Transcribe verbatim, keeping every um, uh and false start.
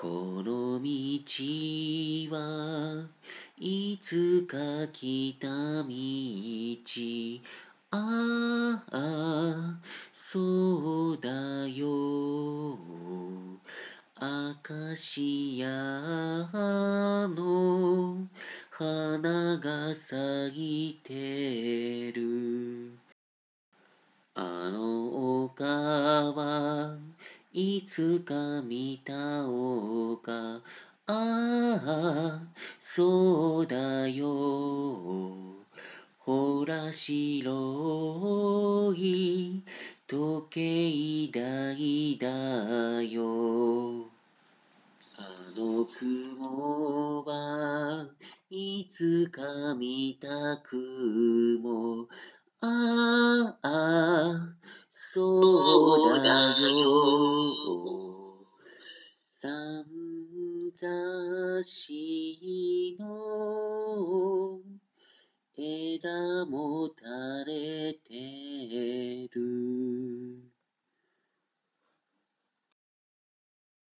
この道はいつか来た道。ああ、そうだよ。アカシアの花が咲いてる。あの丘はいつか見た丘。ああ、そうだよ。ほら白い時計台だよ。あの雲はいつか見た雲。ああ、そうだよ。さんざしの枝も垂れて